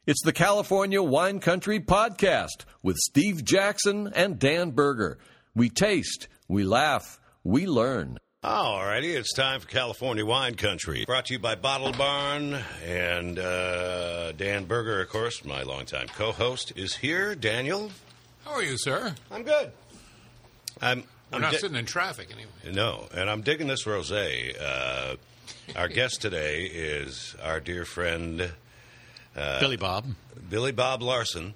It's the California Wine Country Podcast with Steve Jackson and Dan Berger. We taste, we laugh, we learn. All righty, it's time for California Wine Country. Brought to you by Bottle Barn. And Dan Berger, of course, my longtime co-host, is here. Daniel? How are you, sir? I'm good. We're not sitting in traffic anyway. No, and I'm digging this rosé. Our guest today is our dear friend... Billy Bob Larson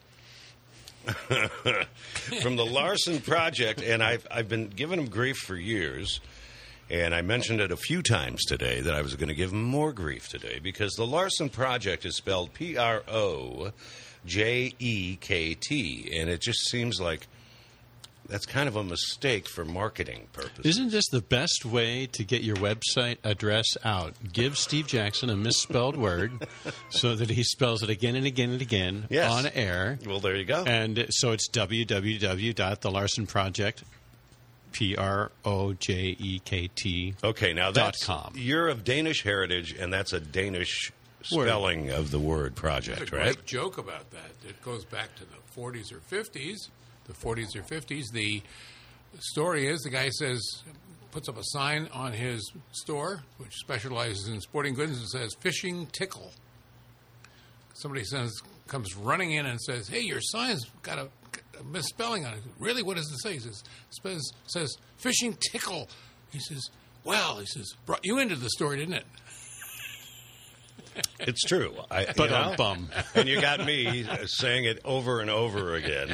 from the Larson Project, and I've been giving him grief for years, and I mentioned it a few times today that I was going to give him more grief today because the Larson Project is spelled Projekt, and it just seems like that's kind of a mistake for marketing purposes. Isn't this the best way to get your website address out? Give Steve Jackson a misspelled word so that he spells it again and again and again on air. Well, there you go. And so it's www.thelarsonproject, Projekt. Okay, now you're of Danish heritage, and that's a Danish spelling of the word project, There's a great joke about that. It goes back to the 40s or 50s. The story is the guy puts up a sign on his store, which specializes in sporting goods, and says, "Fishing Tickle." Somebody comes running in and says, "Hey, your sign's got a misspelling on it." "Really? What does it say?" He says, "Fishing Tickle." He says, "Well," "brought you into the store, didn't it?" It's true. Bum. And you got me saying it over and over again.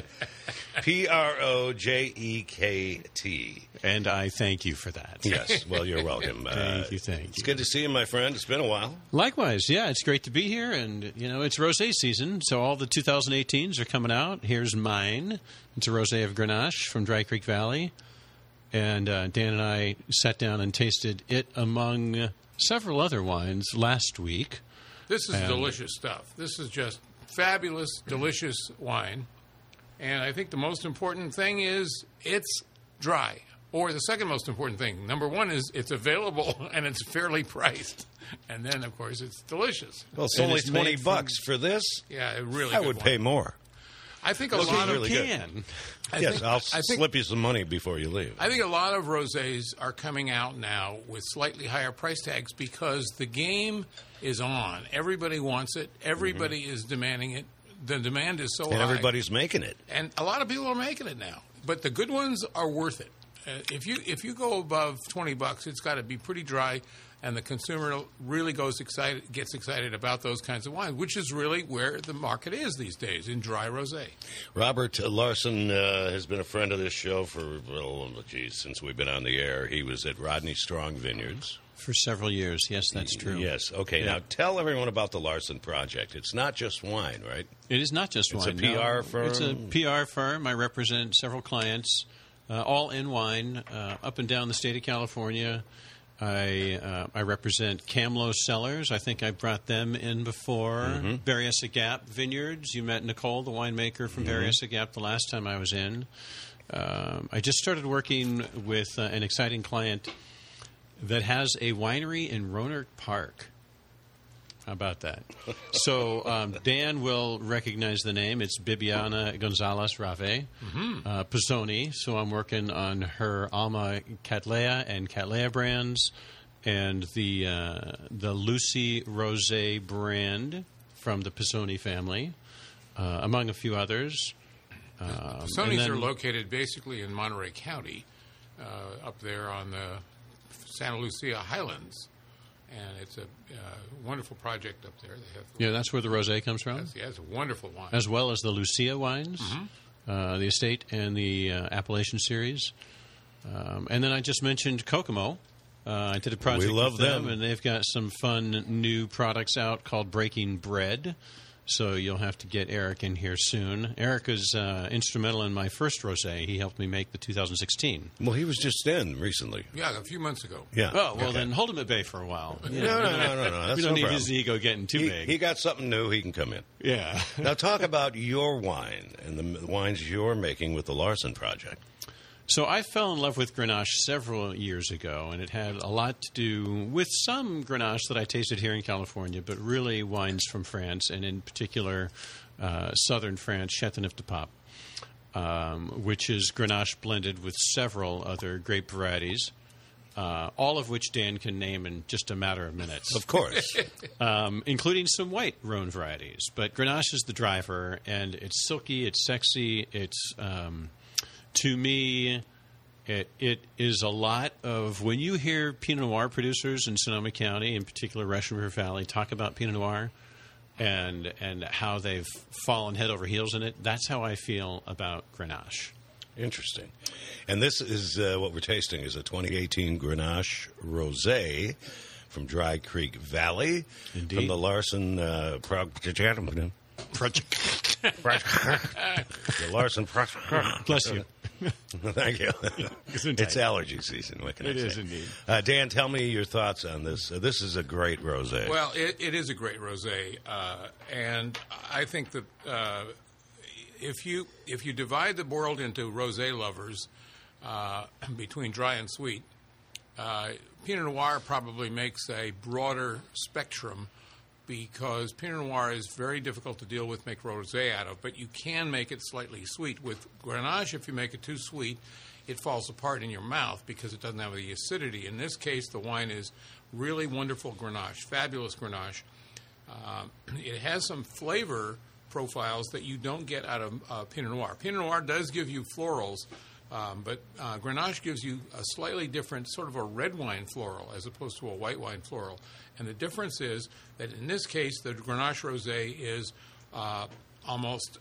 Projekt. And I thank you for that. Yes. Well, you're welcome. Thank you. It's good to see you, my friend. It's been a while. Likewise. Yeah, it's great to be here. And, it's rosé season, so all the 2018s are coming out. Here's mine. It's a rosé of Grenache from Dry Creek Valley. And Dan and I sat down and tasted it among several other wines last week. This is delicious stuff. This is just fabulous, delicious wine. And I think the most important thing is it's dry. Or the second most important thing. Number one is it's available and it's fairly priced. And then, of course, it's delicious. Well, it's only $20 for this. Yeah, it really. I would pay more. I think a lot of I'll slip you some money before you leave. I think a lot of rosés are coming out now with slightly higher price tags because the game is on. Everybody wants it. Everybody is demanding it. The demand is so high. And everybody's making it. And a lot of people are making it now. But the good ones are worth it. If you go above $20, it's got to be pretty dry. And the consumer really gets excited about those kinds of wines, which is really where the market is these days, in dry rosé. Robert Larson has been a friend of this show since we've been on the air. He was at Rodney Strong Vineyards. For several years. Yes, that's true. Yes. Okay, Now tell everyone about the Larson Project. It's not just wine, right? It is not just wine. It's a PR firm? It's a PR firm. I represent several clients, all in wine, up and down the state of California. I represent Kamlo Cellars. I think I brought them in before. Mm-hmm. Berryessa Gap Vineyards. You met Nicole, the winemaker from Berryessa Gap, the last time I was in. I just started working with an exciting client that has a winery in Rohnert Park. How about that? So Dan will recognize the name. It's Bibiana Gonzalez Rave, Pizzoni. So I'm working on her Alma Cattleya and Cattleya brands, and the Lucy Rosé brand from the Pizzoni family, among a few others. Pizzonis are located basically in Monterey County, up there on the Santa Lucia Highlands. And it's a wonderful project up there. That's where the rosé comes from? It's a wonderful wine. As well as the Lucia wines, the estate and the Appellation series. And then I just mentioned Kokomo. I did a project with them, and they've got some fun new products out called Breaking Bread. So you'll have to get Eric in here soon. Eric is instrumental in my first rosé. He helped me make the 2016. Well, he was just in recently. Yeah, a few months ago. Yeah. Oh, well, then hold him at bay for a while. No. That's we don't need his ego getting too big. He got something new. He can come in. Yeah. Now talk about your wine and the wines you're making with the Larson Project. So I fell in love with Grenache several years ago, and it had a lot to do with some Grenache that I tasted here in California, but really wines from France, and in particular southern France, Châteauneuf-du-Pape, which is Grenache blended with several other grape varieties, all of which Dan can name in just a matter of minutes. Of course. Including some white Rhone varieties. But Grenache is the driver, and it's silky, it's sexy, it's... to me, it is a lot of... When you hear Pinot Noir producers in Sonoma County, in particular Russian River Valley, talk about Pinot Noir and how they've fallen head over heels in it, that's how I feel about Grenache. Interesting. And this is what we're tasting is a 2018 Grenache Rosé from Dry Creek Valley. Indeed. From the Larson the Larson Bless you. Thank you. It's allergy season. What can I say? It is indeed. Dan, tell me your thoughts on this. This is a great rosé. Well, it is a great rosé, and I think that if you divide the world into rosé lovers between dry and sweet, Pinot Noir probably makes a broader spectrum, because Pinot Noir is very difficult to deal with, make rosé out of, but you can make it slightly sweet. With Grenache, if you make it too sweet, it falls apart in your mouth because it doesn't have the acidity. In this case, the wine is really wonderful Grenache, fabulous Grenache. It has some flavor profiles that you don't get out of Pinot Noir. Pinot Noir does give you florals, but Grenache gives you a slightly different sort of a red wine floral as opposed to a white wine floral. And the difference is that in this case, the Grenache Rosé is almost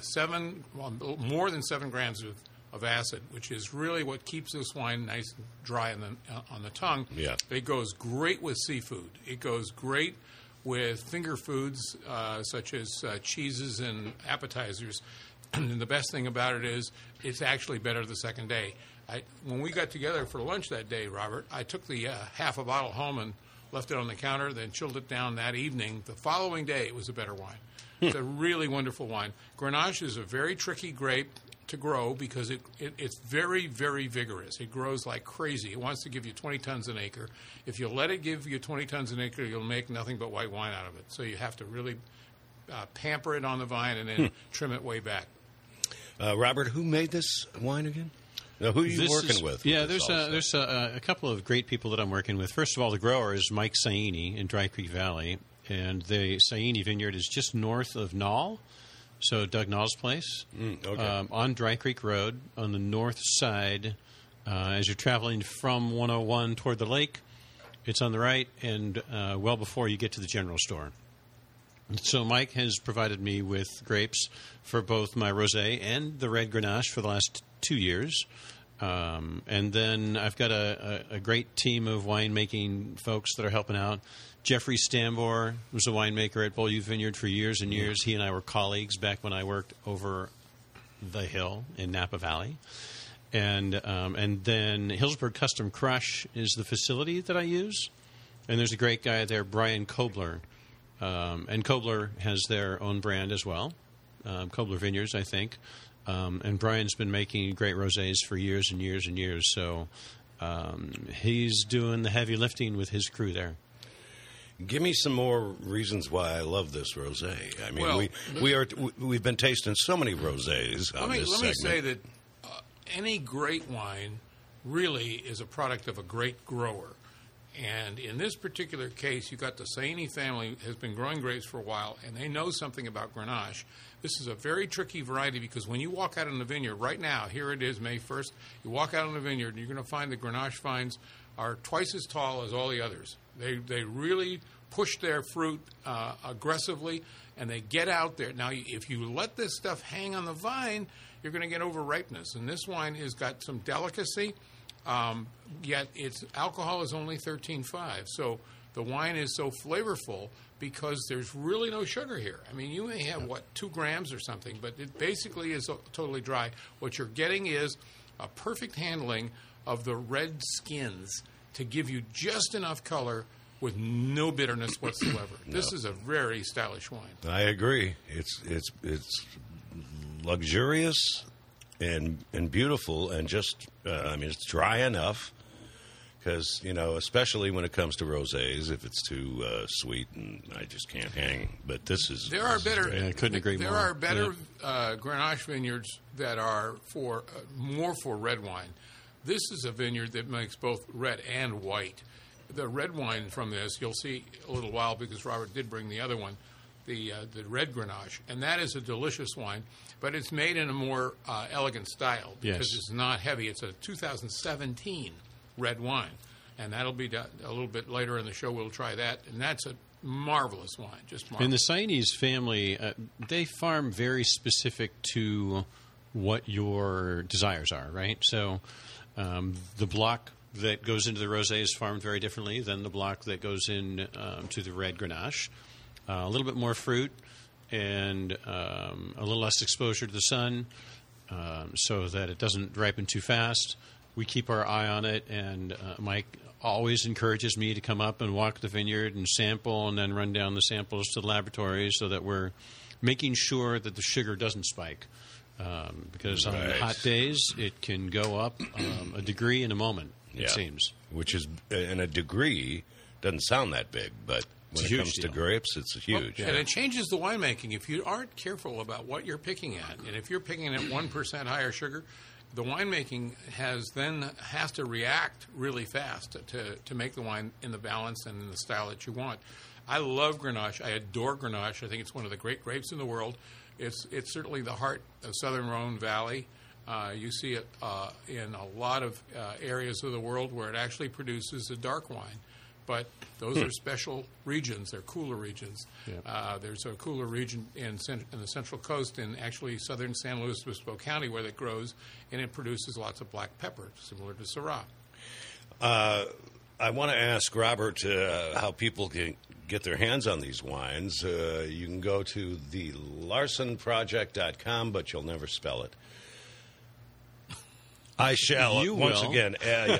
more than 7 grams of acid, which is really what keeps this wine nice and dry on the tongue. Yeah. It goes great with seafood. It goes great with finger foods such as cheeses and appetizers. And the best thing about it is it's actually better the second day. When we got together for lunch that day, Robert, I took the half a bottle home and left it on the counter, then chilled it down that evening. The following day, it was a better wine. It's a really wonderful wine. Grenache is a very tricky grape to grow because it's very, very vigorous. It grows like crazy. It wants to give you 20 tons an acre. If you let it give you 20 tons an acre, you'll make nothing but white wine out of it. So you have to really pamper it on the vine and then trim it way back. Robert, who made this wine again? Now, who are you working with? Yeah, there's a couple of great people that I'm working with. First of all, the grower is Mike Saini in Dry Creek Valley, and the Saini vineyard is just north of Knoll, so Doug Knoll's place, on Dry Creek Road on the north side. As you're traveling from 101 toward the lake, it's on the right, and well before you get to the general store. So Mike has provided me with grapes for both my rosé and the red Grenache for the last 2 years. And then I've got a great team of winemaking folks that are helping out. Jeffrey Stambor was a winemaker at Beaulieu Vineyard for years and years. He and I were colleagues back when I worked over the hill in Napa Valley. And then Hillsburg Custom Crush is the facility that I use. And there's a great guy there, Brian Kobler. And Kobler has their own brand as well, Kobler Vineyards, I think. And Brian's been making great rosés for years and years and years. So he's doing the heavy lifting with his crew there. Give me some more reasons why I love this rosé. I mean, we've been tasting so many rosés on this segment. Let me say that any great wine really is a product of a great grower. And in this particular case, you've got the Saini family has been growing grapes for a while, and they know something about Grenache. This is a very tricky variety because when you walk out in the vineyard right now, here it is, May 1st, you walk out in the vineyard and you're going to find the Grenache vines are twice as tall as all the others. They really push their fruit aggressively, and they get out there. Now, if you let this stuff hang on the vine, you're going to get over ripeness. And this wine has got some delicacy. Yet its alcohol is only 13.5, so the wine is so flavorful because there's really no sugar here. I mean, you may have, 2 grams or something, but it basically is totally dry. What you're getting is a perfect handling of the red skins to give you just enough color with no bitterness whatsoever. No. This is a very stylish wine. I agree. It's luxurious and beautiful, and just it's dry enough. Because, especially when it comes to rosés, if it's too sweet, and I just can't hang. But this is... There are better... I couldn't agree more. There are better Grenache vineyards that are for more for red wine. This is a vineyard that makes both red and white. The red wine from this, you'll see a little while, because Robert did bring the other one, the red Grenache. And that is a delicious wine, but it's made in a more elegant style, because it's not heavy. It's a 2017 red wine, and that'll be done a little bit later in the show. We'll try that, and that's a marvelous wine, just marvelous. In the Sienese family, they farm very specific to what your desires are, right? So the block that goes into the rosé is farmed very differently than the block that goes in to the red Grenache. A little bit more fruit and a little less exposure to the sun, so that it doesn't ripen too fast. We keep our eye on it, and Mike always encourages me to come up and walk the vineyard and sample, and then run down the samples to the laboratory, so that we're making sure that the sugar doesn't spike. Because on hot days, it can go up a degree in a moment, it seems. Which is, and a degree doesn't sound that big, but when it comes to grapes, it's huge. And it changes the winemaking. If you aren't careful about what you're picking at, and if you're picking at 1% higher sugar, the winemaking has to react really fast to make the wine in the balance and in the style that you want. I love Grenache. I adore Grenache. I think it's one of the great grapes in the world. It's certainly the heart of Southern Rhone Valley. You see it in a lot of areas of the world where it actually produces a dark wine. But those are special regions. They're cooler regions. Yeah. There's a cooler region in the Central Coast, in actually southern San Luis Obispo County, where it grows, and it produces lots of black pepper, similar to Syrah. I want to ask Robert how people can get their hands on these wines. You can go to thelarsonproject.com, but you'll never spell it. I shall, once again,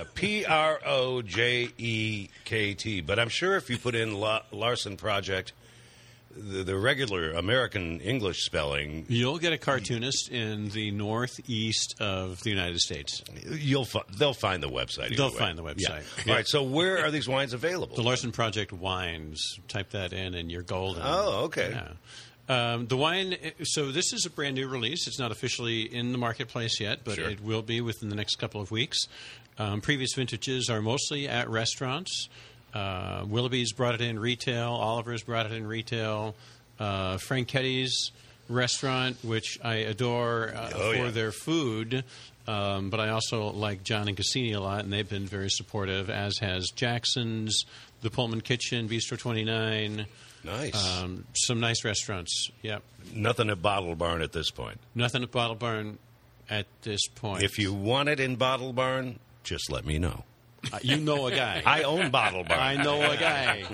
Projekt. But I'm sure if you put in Larson Project, the regular American English spelling... You'll get a cartoonist in the northeast of the United States. They'll find the website. They'll find the website. Yeah. All right, so where are these wines available? The Larson Project Wines. Type that in and you're golden. Oh, okay. Yeah. The wine, so this is a brand new release. It's not officially in the marketplace yet, but it will be within the next couple of weeks. Previous vintages are mostly at restaurants. Willoughby's brought it in retail. Oliver's brought it in retail. Franchetti's restaurant, which I adore for their food, but I also like John and Cassini a lot, and they've been very supportive, as has Jackson's, the Pullman Kitchen, Bistro 29. Nice. Some nice restaurants, yep. Nothing at Bottle Barn at this point. Nothing at Bottle Barn at this point. If you want it in Bottle Barn, just let me know. You know a guy. I own Bottle Barn. I know a guy.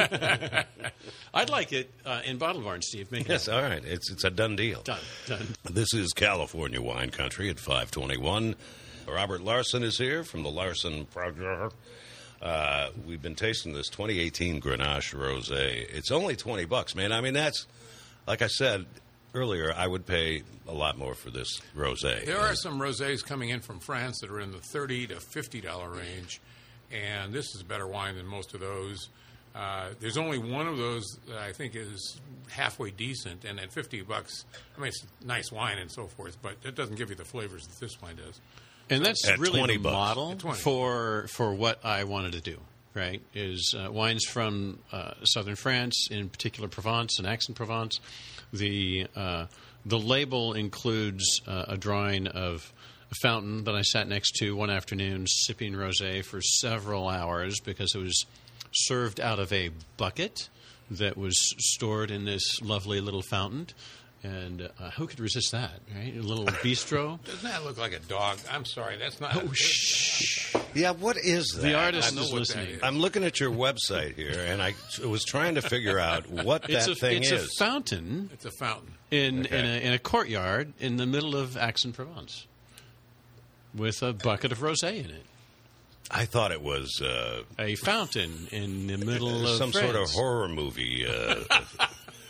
I'd like it in Bottle Barn, Steve. Yes, all right. It's a done deal. Done. This is California Wine Country at 521. Robert Larson is here from the Larson Project. We've been tasting this 2018 Grenache Rosé. It's only $20, man. I mean, that's, like I said earlier, I would pay a lot more for this rosé. There are some rosés coming in from France that are in the $30 to $50 range, and this is a better wine than most of those. There's only one of those that I think is halfway decent, and at $50, I mean, it's a nice wine and so forth, but it doesn't give you the flavors that this wine does. And that's at really the $20. model for what I wanted to do, right, is wines from southern France, in particular Provence and Aix-en-Provence. The label includes a drawing of a fountain that I sat next to one afternoon sipping rosé for several hours because it was served out of a bucket that was stored in this lovely little fountain. And who could resist that, right? A little bistro. Doesn't that look like a dog? I'm sorry, that's not... Oh, shh. Yeah, what is that? The artist is listening. I'm looking at your website here, and I was trying to figure out what that thing is. It's a fountain. It's a fountain. In a courtyard in the middle of Aix-en-Provence with a bucket of rosé in it. I thought it was... a fountain in the middle of some France. sort of horror movie...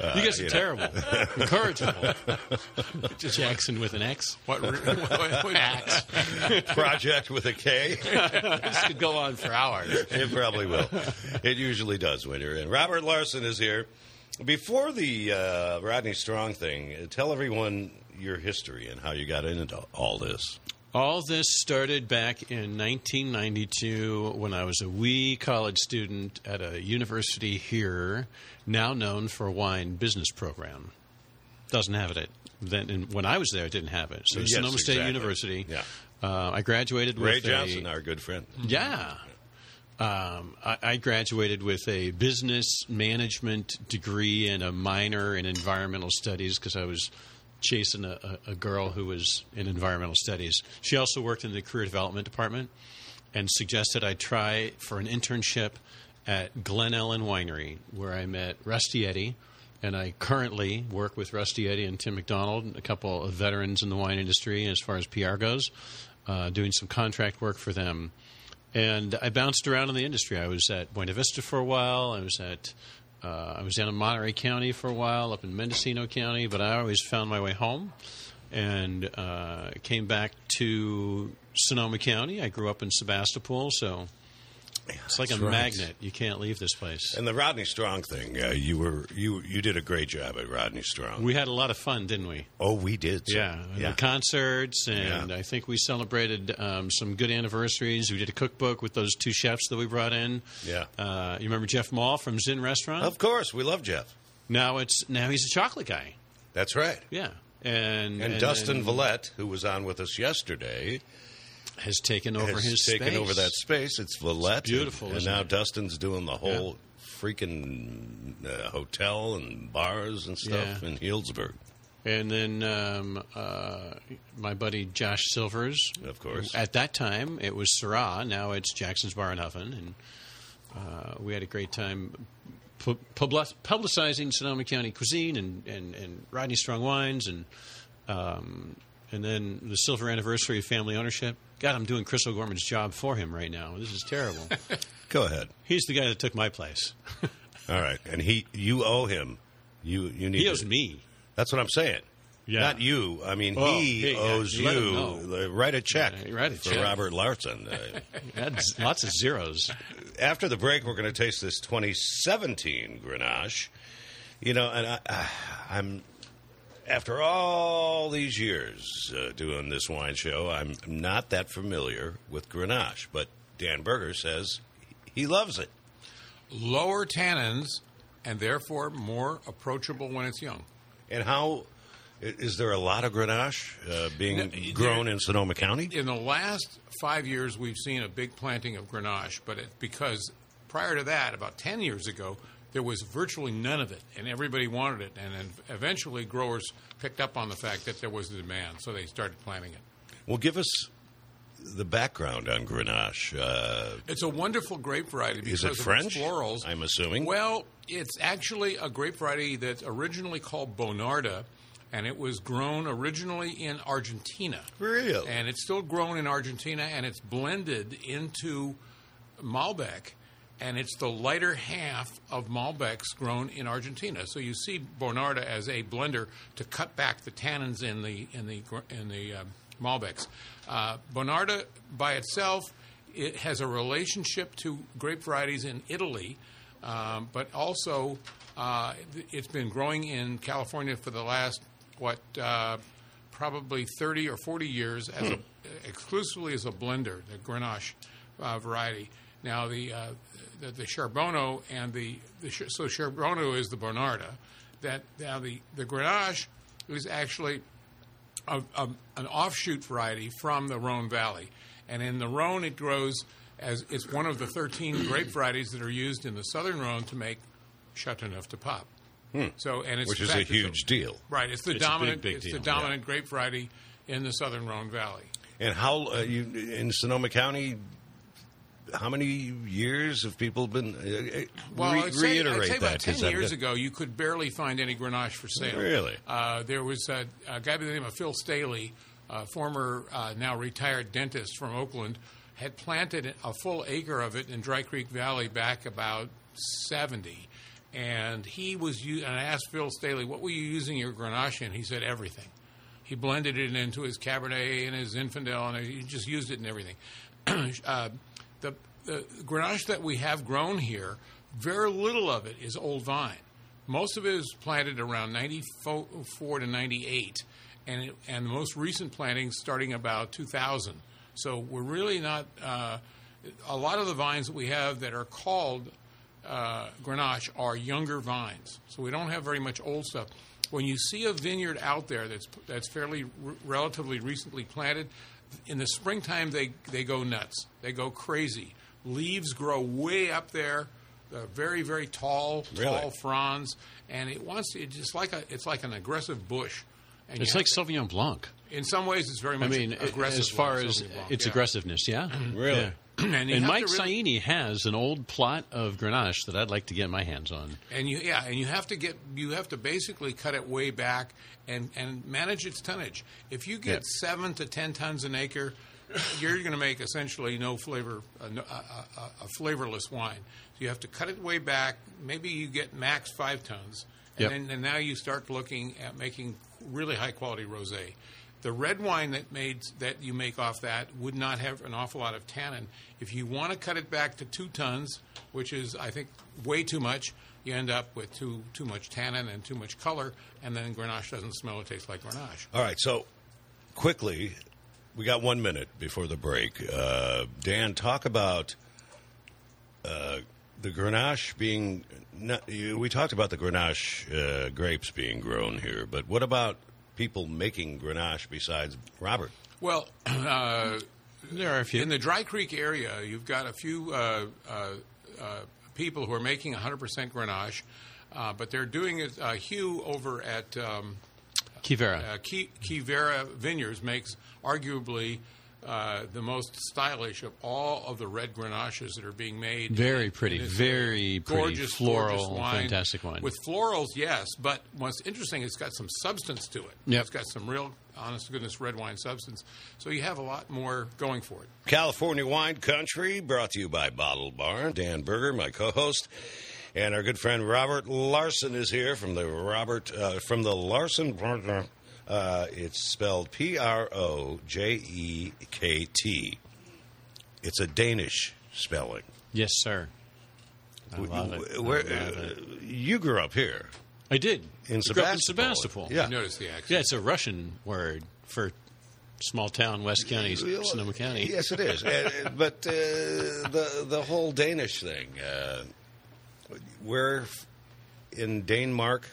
You guys are terrible. Incorrigible. Jackson with an X. What Axe. Project with a K. This could go on for hours. It probably will. It usually does when you're in. Robert Larson is here. Before the Rodney Strong thing, tell everyone your history and how you got into all this. All this started back in 1992 when I was a wee college student at a university here, now known for a wine business program. Doesn't have it. Then when I was there, it didn't have it. So Yes, Sonoma State exactly. University. Yeah. I graduated Ray with Johnson, our good friend. Yeah. I graduated with a business management degree and a minor in environmental studies because I was chasing a girl who was in environmental studies. She also worked in the career development department and suggested I try for an internship at Glen Ellen Winery, where I met Rusty Eddy. And I currently work with Rusty Eddy and Tim McDonald, a couple of veterans in the wine industry as far as PR goes, doing some contract work for them. And I bounced around in the industry. I was at Buena Vista for a while. I was down in Monterey County for a while, up in Mendocino County, but I always found my way home and came back to Sonoma County. I grew up in Sebastopol, so it's like a magnet. You can't leave this place. And the Rodney Strong thing, you did a great job at Rodney Strong. We had a lot of fun, didn't we? Oh, we did. So. Yeah, the concerts, and I think we celebrated some good anniversaries. We did a cookbook with those two chefs that we brought in. Yeah. You remember Jeff Mall from Zinn Restaurant? Of course, we love Jeff. Now he's a chocolate guy. That's right. Yeah. And Dustin Vallette, who was on with us yesterday, has taken over his taken space. over that space. It's Vallette. It's beautiful, and isn't now it? Dustin's doing the whole freaking hotel and bars and stuff in Healdsburg. And then my buddy Josh Silvers. Of course. At that time, it was Syrah. Now it's Jackson's Bar and Oven. And we had a great time publicizing Sonoma County cuisine and Rodney Strong wines. And then the silver anniversary of family ownership. God, I'm doing Chris O'Gorman's job for him right now. This is terrible. Go ahead. He's the guy that took my place. All right. And you owe him. You need He owes me. That's what I'm saying. Yeah. Not you. I mean, Oh, he owes let him you. know. Write a check Write a for check. Robert Larson. That's lots of zeros. After the break, we're going to taste this 2017 Grenache. You know, and I'm after all these years doing this wine show, I'm not that familiar with Grenache. But Dan Berger says he loves it. Lower tannins, and therefore more approachable when it's young. And how is there a lot of Grenache being grown in Sonoma County? In the last 5 years, we've seen a big planting of Grenache, but because prior to that, about 10 years ago, there was virtually none of it, and everybody wanted it. And then eventually growers picked up on the fact that there was a demand, so they started planting it. Well, give us the background on Grenache. It's a wonderful grape variety because Is it of French? its florals. I'm assuming. Well, it's actually a grape variety that's originally called Bonarda, and it was grown originally in Argentina. Really? And it's still grown in Argentina, and it's blended into Malbec, and it's the lighter half of Malbecs grown in Argentina. So you see Bonarda as a blender to cut back the tannins in the Malbecs. Bonarda by itself, it has a relationship to grape varieties in Italy, but also it's been growing in California for the last probably 30 or 40 years as exclusively as a blender, the Grenache variety. Now the Charbonneau and so Charbonneau is the Bonarda. Now the Grenache is actually an offshoot variety from the Rhone Valley, and in the Rhone it grows as it's one of the 13 grape varieties that are used in the Southern Rhone to make Chateauneuf du Pape. So, and it's Which is a huge deal. Right, it's the It's a dominant, big it's deal, the dominant grape variety in the Southern Rhone Valley. And how in Sonoma County? How many years have people been? I'd say reiterate about that 10 years ago, you could barely find any Grenache for sale. Really? There was a guy by the name of Phil Staley, former now retired dentist from Oakland, had planted a full acre of it in Dry Creek Valley back about 70. And and I asked Phil Staley, what were you using your Grenache in? He said everything. He blended it into his Cabernet and his Zinfandel, and he just used it in everything. The Grenache that we have grown here, very little of it is old vine. Most of it is planted around 94 to 98, and the most recent plantings starting about 2000. So we're really not a lot of the vines that we have that are called Grenache are younger vines. So we don't have very much old stuff. When you see a vineyard out there that's fairly relatively recently planted, in the springtime they go nuts. They go crazy. Leaves grow way up there. Very, very tall fronds, and it's like an aggressive bush. And it's like Sauvignon Blanc. In some ways, it's very much aggressive. As far as its aggressive,ness, yeah? Really? Yeah. And Mike Saini has an old plot of Grenache that I'd like to get my hands on. And you have to basically cut it way back and manage its tonnage. If you get 7 to 10 tons an acre, you're going to make essentially no flavor, a flavorless wine. So you have to cut it way back. Maybe you get max 5 tons, and now you start looking at making really high quality rosé. The red wine that you make off that would not have an awful lot of tannin. If you want to cut it back to 2 tons, which is I think way too much, you end up with too much tannin and too much color, and then Grenache doesn't smell or taste like Grenache. All right, so quickly. We got 1 minute before the break. Dan, talk about the Grenache being... we talked about the Grenache grapes being grown here, but what about people making Grenache besides Robert? Well, there are a few. In the Dry Creek area, you've got a few people who are making 100% Grenache, but they're doing it. Hugh over at... Kivera. Kivera Vineyards makes arguably the most stylish of all of the red Grenaches that are being made. Very pretty, very pretty. Gorgeous, floral, gorgeous wine. Fantastic wine. With florals, yes, but what's interesting, it's got some substance to it. Yep. It's got some real, honest-to-goodness red wine substance. So you have a lot more going for it. California Wine Country, brought to you by Bottle Barn. Dan Berger, my co-host. And our good friend Robert Larson is here from the Larson. It's spelled Projekt. It's a Danish spelling. Yes, sir. I love it. You grew up here. I did. In Sebastopol. Yeah. I noticed the accent. Yeah, it's a Russian word for small town, West County, Sonoma County. Yes, it is. But the whole Danish thing. We're in Denmark.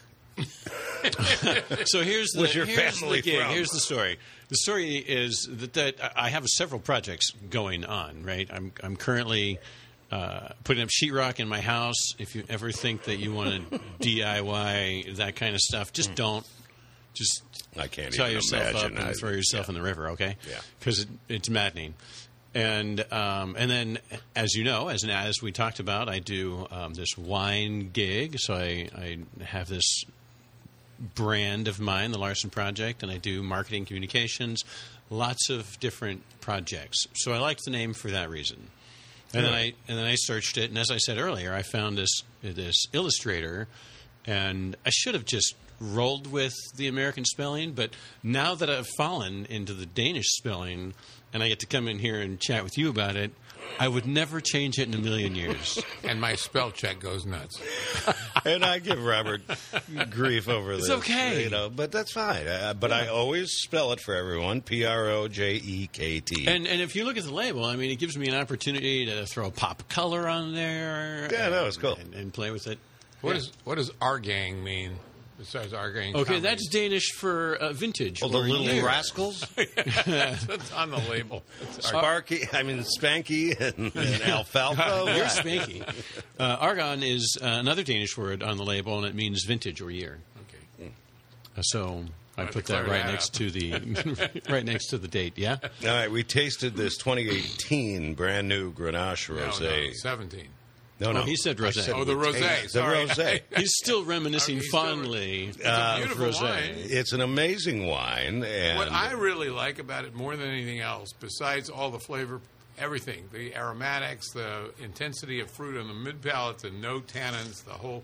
So here's the story. The story is that I have several projects going on. Right, I'm currently putting up sheetrock in my house. If you ever think that you want to DIY that kind of stuff, just don't. Just I can't tie even yourself imagine. up and throw yourself in the river. Okay, yeah, because it's maddening. And then, as you know, as we talked about, I do this wine gig. So I have this brand of mine, the Larson Project, and I do marketing communications, lots of different projects. So I liked the name for that reason. And then I searched it, and as I said earlier, I found this illustrator, and I should have just rolled with the American spelling, but now that I've fallen into the Danish spelling, and I get to come in here and chat with you about it, I would never change it in a million years. And my spell check goes nuts. And I give Robert grief over this. It's okay. But that's fine. But I always spell it for everyone, Projekt. And if you look at the label, I mean, it gives me an opportunity to throw a pop of color on there. Yeah, no, it's cool. And play with it. What does Argang mean? Besides Argang. Okay, that's Danish for vintage. Oh, the little year. rascals? That's on the label. Spanky and alfalfa. You're Spanky. Argon is another Danish word on the label, and it means vintage or year. Okay. So I put that right next to the date. Yeah. All right, we tasted this 2018 brand new Grenache Rosé. No, 17. No. He said rosé. The rosé. The rosé. He's still reminiscing fondly. It's a beautiful rosé. wine. It's an amazing wine. And What I really like about it more than anything else, besides all the flavor, everything, the aromatics, the intensity of fruit on the mid palate, the no tannins, the whole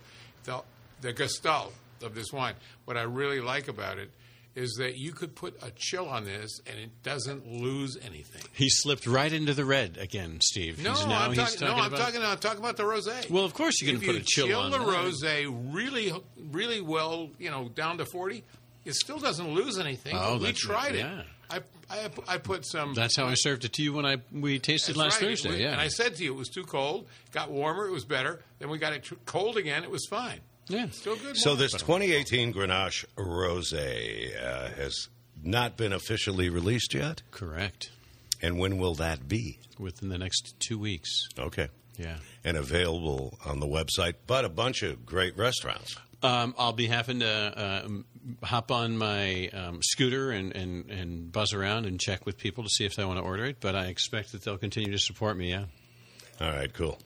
the gestalt of this wine. What I really like about it is that you could put a chill on this and it doesn't lose anything. He slipped right into the red again, Steve. I'm talking about the rosé. Well, of course you can put a chill on the that. rosé really, really well, down to 40. It still doesn't lose anything. Oh, we tried it. Yeah. I put some. That's how I served it to you when we tasted last Thursday. Yeah, and I said to you it was too cold. It got warmer, it was better. Then we got it cold again. It was fine. Yeah, still good. So this 2018 Grenache Rosé has not been officially released yet? correct. And when will that be? Within the next 2 weeks. Okay. Yeah. And available on the website, but a bunch of great restaurants. I'll be having to hop on my scooter and buzz around and check with people to see if they want to order it. But I expect that they'll continue to support me. Yeah. All right, cool.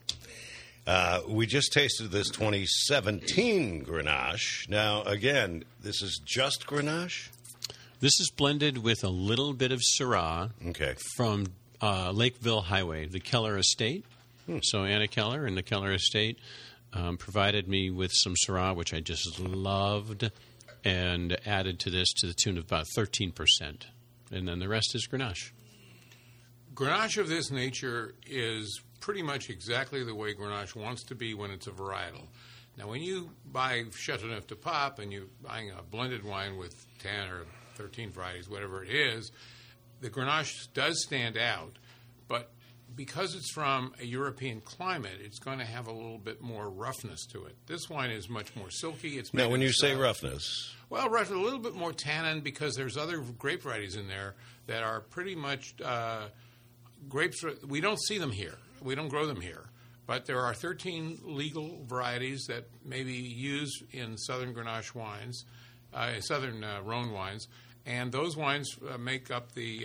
We just tasted this 2017 Grenache. Now, again, this is just Grenache? This is blended with a little bit of Syrah Okay. from Lakeville Highway, the Keller Estate. So Anna Keller and the Keller Estate provided me with some Syrah, which I just loved, and added to this to the tune of about 13%. And then the rest is Grenache. Grenache of this nature is pretty much exactly the way Grenache wants to be when it's a varietal. Now, when you buy Chateauneuf du Pape and you're buying a blended wine with 10 or 13 varieties, whatever it is, the Grenache does stand out, but because it's from a European climate, it's going to have a little bit more roughness to it. This wine is much more silky. It's Now, made when of you say style. roughness, Well, a little bit more tannin because there's other grape varieties in there that are pretty much grapes. We don't see them here. We don't grow them here. But there are 13 legal varieties that may be used in Southern Grenache wines, Southern Rhone wines, and those wines make up the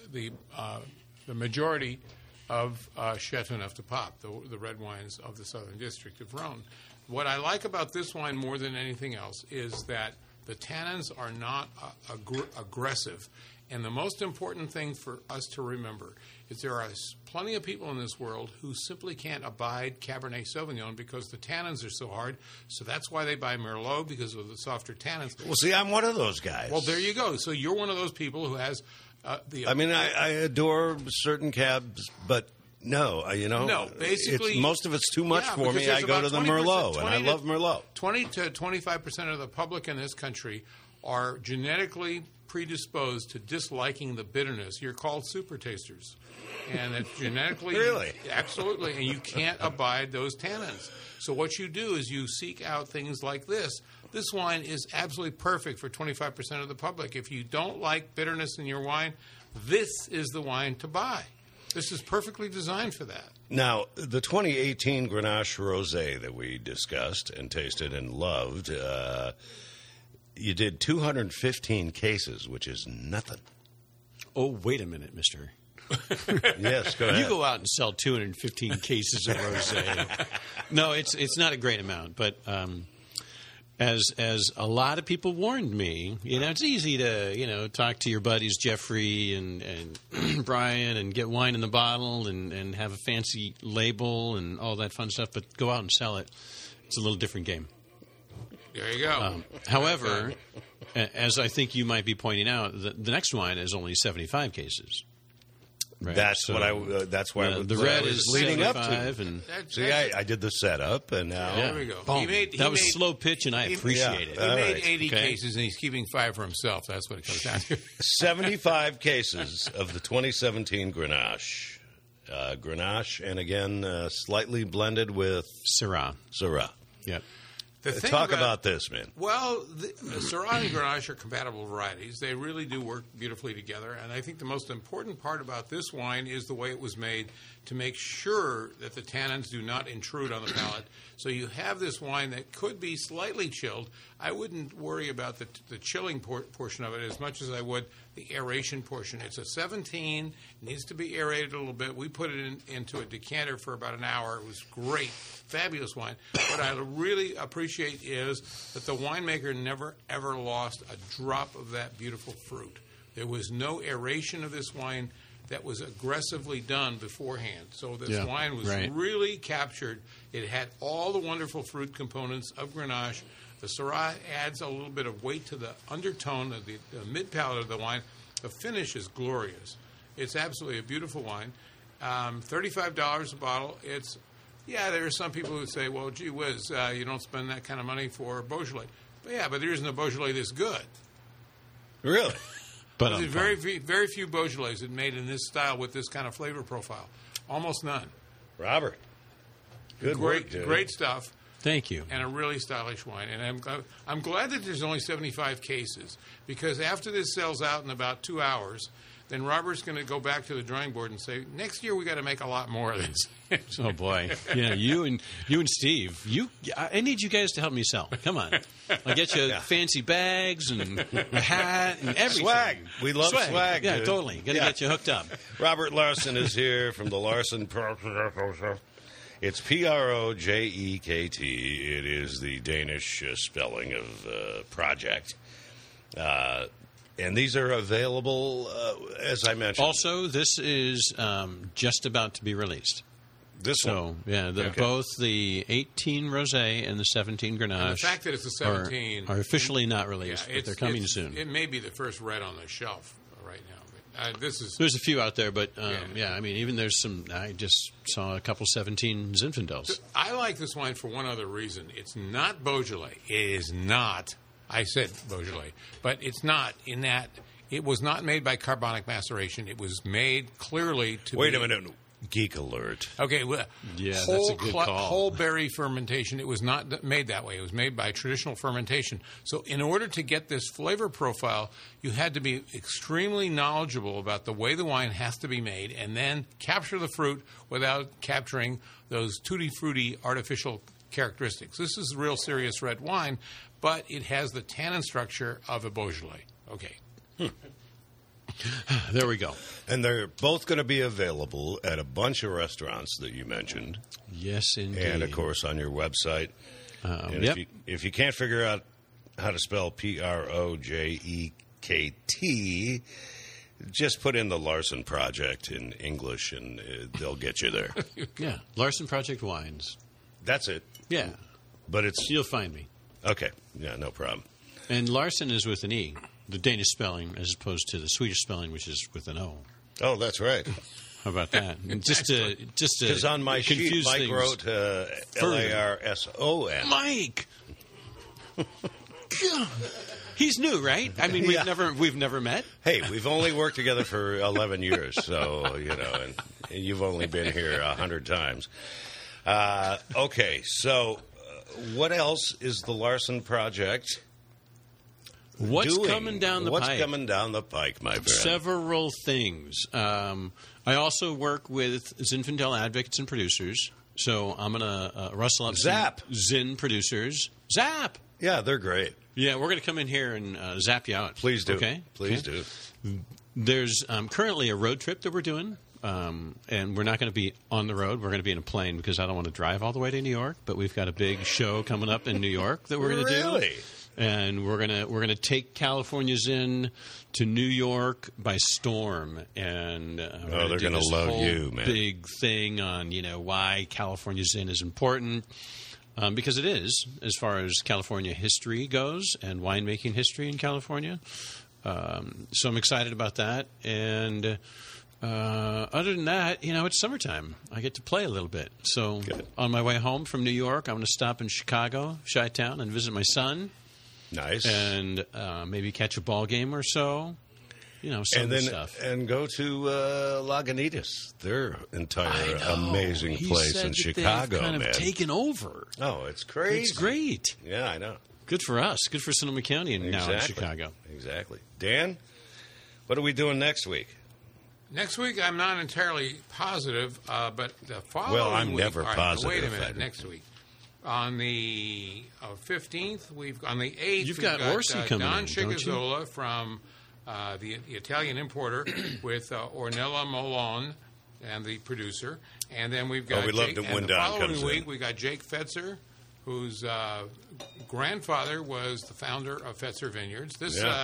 majority of Chateauneuf du Pape, the red wines of the Southern District of Rhone. What I like about this wine more than anything else is that the tannins are not aggressive. And the most important thing for us to remember is there are plenty of people in this world who simply can't abide Cabernet Sauvignon because the tannins are so hard. So that's why they buy Merlot, because of the softer tannins. well, see, I'm one of those guys. Well, there you go. So you're one of those people who has the... I mean, I adore certain cabs, but no, No, basically... most of it's too much for because me. there's I go about to the 20%, Merlot, and I 20 to- love Merlot. 20 to 25% of the public in this country are genetically predisposed to disliking the bitterness. You're called super tasters. And it's genetically... Really? Absolutely. And you can't abide those tannins. So what you do is you seek out things like this. This wine is absolutely perfect for 25% of the public. If you don't like bitterness in your wine, this is the wine to buy. This is perfectly designed for that. Now, the 2018 Grenache Rosé that we discussed and tasted and loved, you did 215 cases, which is nothing. Oh, wait a minute, mister. Yes, go ahead. You go out and sell 215 cases of rosé. No, it's not a great amount, but as a lot of people warned me, it's easy to talk to your buddies Jeffrey and Brian and get wine in the bottle and have a fancy label and all that fun stuff, but go out and sell it. It's a little different game. There you go. However, as I think you might be pointing out, the next wine is only 75 cases. Right? That's So, what I. That's why the what I red was is leading up 75, to. and See, I did the setup, and now There we go. boom. He That was made- slow pitch, and I appreciate it. He made right. 80 Okay. cases, and he's keeping 5 for himself. That's what it comes down to. 75 cases of the 2017 Grenache. Grenache, and again, slightly blended with Syrah. Syrah. Yep. The thing Talk about this, man. Well, the Syrah and Grenache are compatible varieties. They really do work beautifully together. And I think the most important part about this wine is the way it was made to make sure that the tannins do not intrude on the palate. So you have this wine that could be slightly chilled. I wouldn't worry about the chilling portion of it as much as I would the aeration portion. It's a 17. It needs to be aerated a little bit. We put it into a decanter for about an hour. It was great. Fabulous wine. What I really appreciate is that the winemaker never, ever lost a drop of that beautiful fruit. There was no aeration of this wine that was aggressively done beforehand. So this Yeah, wine was right. really captured. It had all the wonderful fruit components of Grenache. The Syrah adds a little bit of weight to the undertone of the mid palate of the wine. The finish is glorious. It's absolutely a beautiful wine. $35 a bottle. There are some people who say, well, gee whiz, you don't spend that kind of money for Beaujolais. But there isn't a Beaujolais this good. Really? But There's very few Beaujolais that made in this style with this kind of flavor profile. Almost none. Robert, good work, dude. Great stuff. Thank you. And a really stylish wine. And I'm glad that there's only 75 cases, because after this sells out in about 2 hours, then Robert's going to go back to the drawing board and say, next year we got to make a lot more of this. Oh boy, yeah, you and Steve, I need you guys to help me sell. Come on, I'll get you fancy bags and a hat and everything. Swag. We love swag. Yeah, dude. totally. Got to get you hooked up. Robert Larson is here from the Larson Project. It's Projekt. It is the Danish spelling of project. And these are available, as I mentioned. Also, this is just about to be released. This one. Both the 18 Rosé and the 17 Grenache. And the fact that it's a 17 are officially not released, but they're coming soon. It may be the first red on the shelf right now. But there's a few out there, but I mean, even there's some. I just saw a couple 17 Zinfandels. I like this wine for one other reason. It's not Beaujolais. It is not. I said Beaujolais, but it's not in that it was not made by carbonic maceration. It was made clearly to Wait a minute. Geek alert. Okay, well, yeah, that's a good call. Whole berry fermentation. It was not made that way. It was made by traditional fermentation. So in order to get this flavor profile, you had to be extremely knowledgeable about the way the wine has to be made and then capture the fruit without capturing those tutti-frutti artificial characteristics. This is real serious red wine, but it has the tannin structure of a Beaujolais. Okay. There we go. And they're both going to be available at a bunch of restaurants that you mentioned. Yes, indeed. And, of course, on your website. And yep. if you can't figure out how to spell Projekt, just put in the Larson Project in English, and they'll get you there. Yeah, Larson Project Wines. That's it. Yeah. But it's... You'll find me. Okay. Yeah, no problem. And Larson is with an E, the Danish spelling, as opposed to the Swedish spelling, which is with an O. Oh, that's right. How about that? Just to because on my sheet, Mike wrote Larson. Mike. He's new, right? I mean, we've never met. Hey, we've only worked together for 11 years, so and you've only been here 100 times. Okay, so what else is the Larson Project? What's coming down the pike? What's coming down the pike, my friend? Several things. I also work with Zinfandel advocates and producers, so I'm going to rustle up Zap. some Zin producers. Zap! Yeah, they're great. Yeah, we're going to come in here and zap you out. Please do. Okay? Please do. There's currently a road trip that we're doing, and we're not going to be on the road. We're going to be in a plane because I don't want to drive all the way to New York, but we've got a big show coming up in New York that we're going to do. Really? And we're gonna take California Zin to New York by storm, and they're gonna love you, man. Big thing on why California Zin is important, because it is as far as California history goes and winemaking history in California. So I'm excited about that, and other than that, it's summertime. I get to play a little bit. So on my way home from New York, I'm going to stop in Chicago, Chi-Town, and visit my son. Nice. And maybe catch a ball game or so. Some stuff. And go to Lagunitas, their entire amazing place in Chicago, kind man. Of taken over. Oh, it's crazy. It's great. Yeah, I know. Good for us. Good for Sonoma County and now in Chicago. Exactly. Dan, what are we doing next week? Next week, I'm not entirely positive, but the following Well, I'm week, never positive. Wait a minute, next week. On the 15th, on the 8th, You've got Orsi coming Don in, don't you? Chigazola from the Italian importer with Ornella Molon and the producer. And then we've got we'd love to when Don comes in. The following week, we got Jake Fetzer, whose grandfather was the founder of Fetzer Vineyards. This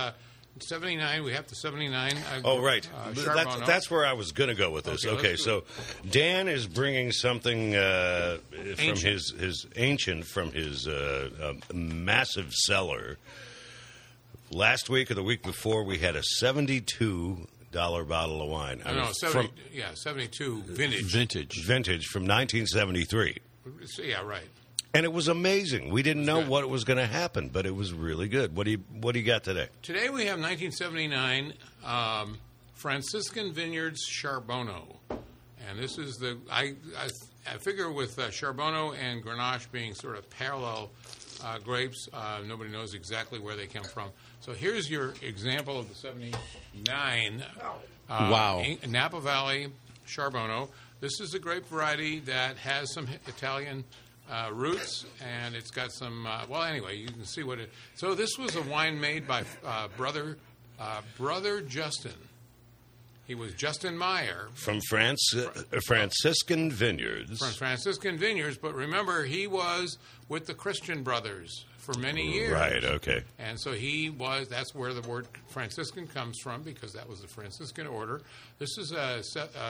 79. We have the 79. Oh, right. Charbonneau. That's where I was going to go with this. Okay, so Dan is bringing something from his ancient, from his massive cellar. Last week or the week before, we had a $72 bottle of wine. No, 72 vintage. Vintage from 1973. Yeah, right. And it was amazing. We didn't know what was going to happen, but it was really good. What do you got today? Today we have 1979 Franciscan Vineyards Charbonneau, and this is I figure with Charbonneau and Grenache being sort of parallel grapes, nobody knows exactly where they come from. So here's your example of the 79 Napa Valley Charbonneau. This is a grape variety that has some Italian roots, and it's got some. Anyway, you can see what it. So this was a wine made by brother Justin. He was Justin Meyer from Franciscan Vineyards. From Franciscan Vineyards, but remember, he was with the Christian Brothers for many years. Right. Okay. And so he was. That's where the word Franciscan comes from, because that was the Franciscan order. This is a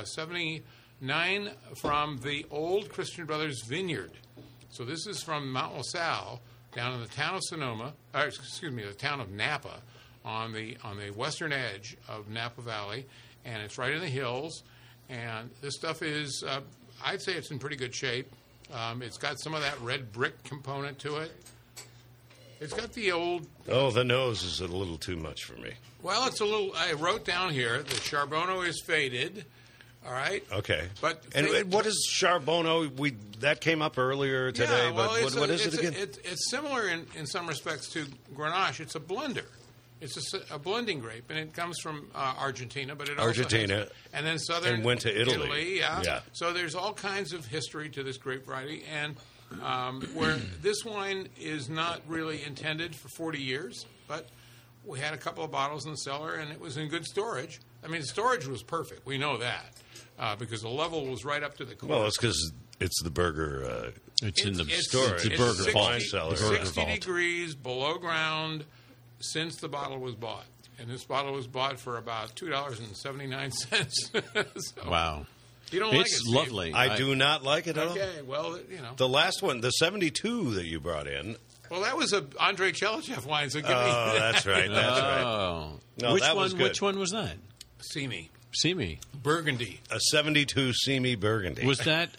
79 from the old Christian Brothers vineyard. So this is from Mount LaSalle, down in the town of the town of Napa, on the western edge of Napa Valley, and it's right in the hills. And this stuff is, I'd say it's in pretty good shape. It's got some of that red brick component to it. It's got the old... Oh, the nose is a little too much for me. Well, it's a little... I wrote down here, the Charbonneau is faded. All right. Okay. And what is Charbonneau? That came up earlier today. Yeah, well, but what is it again? It's similar in some respects to Grenache. It's a blender. It's a blending grape, and it comes from Argentina, but it also and then southern and went to Italy. Yeah. So there's all kinds of history to this grape variety, and where this wine is not really intended for 40 years, but we had a couple of bottles in the cellar, and it was in good storage. I mean, the storage was perfect. We know that. Because the level was right up to the core. Well, it's because it's the Burger. It's in the storage. It's the Burger wine cellar. 60 degrees below ground since the bottle was bought, and this bottle was bought for about $2.79. So, wow, you don't like it, Steve? Lovely. I do not like it at all. Okay, well, the last one, the 72 that you brought in. Well, that was a Andrei Chelichev wine. So give me. Oh, that's right. That's right. No, which that one? Was good. Which one was that? Simi. Burgundy. A 72 Simi Burgundy. Was that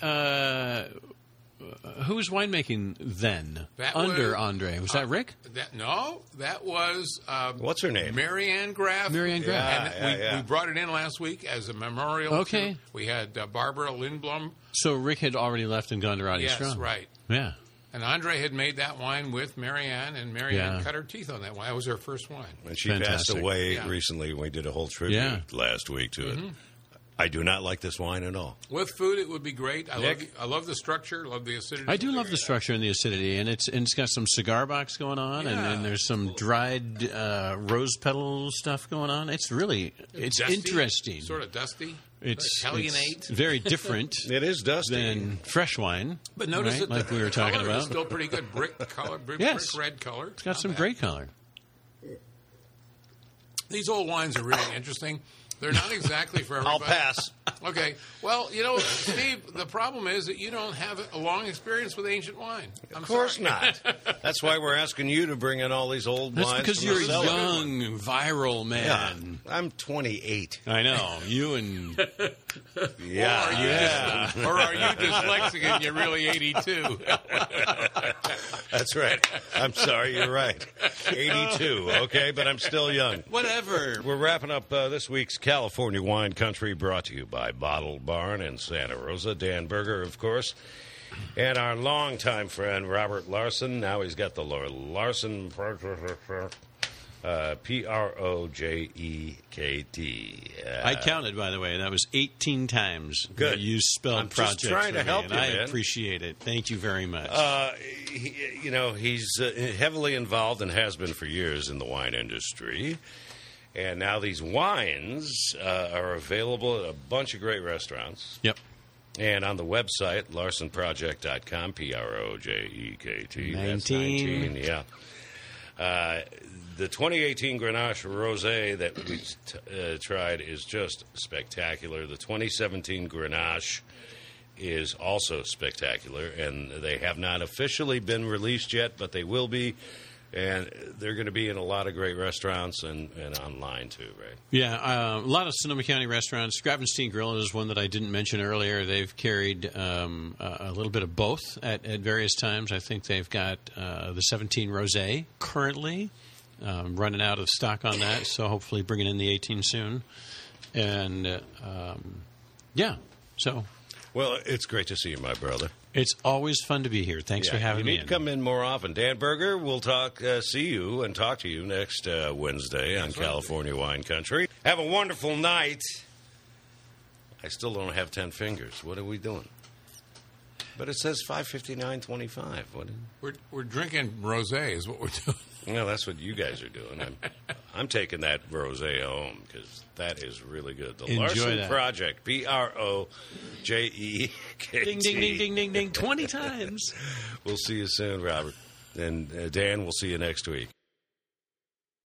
who was winemaking then? Under Andre. Was that Rick? That was... what's her name? Marianne Graff. Marianne Graff. And we brought it in last week as a memorial. Okay. We had Barbara Lindblom. So Rick had already left and gone to Roddy Strong. Yes, right. Yeah. And Andre had made that wine with Marianne, and Marianne cut her teeth on that wine. That was her first wine. And she passed away recently. We did a whole tribute last week to it. I do not like this wine at all. With food, it would be great. I love the structure. Love the acidity. I do love the structure and the acidity, and it's got some cigar box going on, and there's some dried rose petal stuff going on. It's dusty, interesting. Sort of dusty. It's Italianate. Very different. It is dusty than fresh wine. But notice that like we were talking color about. Is still pretty good. Brick color, brick red color. It's got some great color. These old wines are really interesting. They're not exactly for everybody. I'll pass. Okay. Well, Steve, the problem is that you don't have a long experience with ancient wine. Of course not. That's why we're asking you to bring in all these old wines. That's because you're a young, viral man. Yeah, I'm 28. I know. You and... Or are you dyslexic and you're really 82? That's right. I'm sorry, you're right. 82, okay, but I'm still young. Whatever. We're wrapping up this week's California Wine Country, brought to you by Bottle Barn in Santa Rosa. Dan Berger, of course, and our longtime friend Robert Larson. Now he's got the Larson Projekt. I counted, by the way. That was 18 times Good. that you spelled project. Just trying to help and you, I man. appreciate it. Thank you very much. He's heavily involved and has been for years in the wine industry. And now these wines are available at a bunch of great restaurants. Yep. And on the website, larsonproject.com, Projekt. 19. That's 19, yeah. The 2018 Grenache Rosé that we tried is just spectacular. The 2017 Grenache is also spectacular, and they have not officially been released yet, but they will be. And they're going to be in a lot of great restaurants and online, too, right? Yeah, a lot of Sonoma County restaurants. Gravenstein Grill is one that I didn't mention earlier. They've carried a little bit of both at various times. I think they've got the 17 Rosé currently, running out of stock on that, so hopefully bringing in the 18 soon. And, so... Well, it's great to see you, my brother. It's always fun to be here. Thanks for having me. You need to come in more often. Dan Berger, we'll talk to you next Wednesday on California Wine Country. Have a wonderful night. I still don't have 10 fingers. What are we doing? But it says 5:59:25. We're drinking rosé is what we're doing. Well, that's what you guys are doing. I'm taking that rosé home because that is really good. The Enjoy Larson that. Project, Projekt. Ding, ding, ding, ding, ding, ding, 20 times. We'll see you soon, Robert. And Dan, we'll see you next week.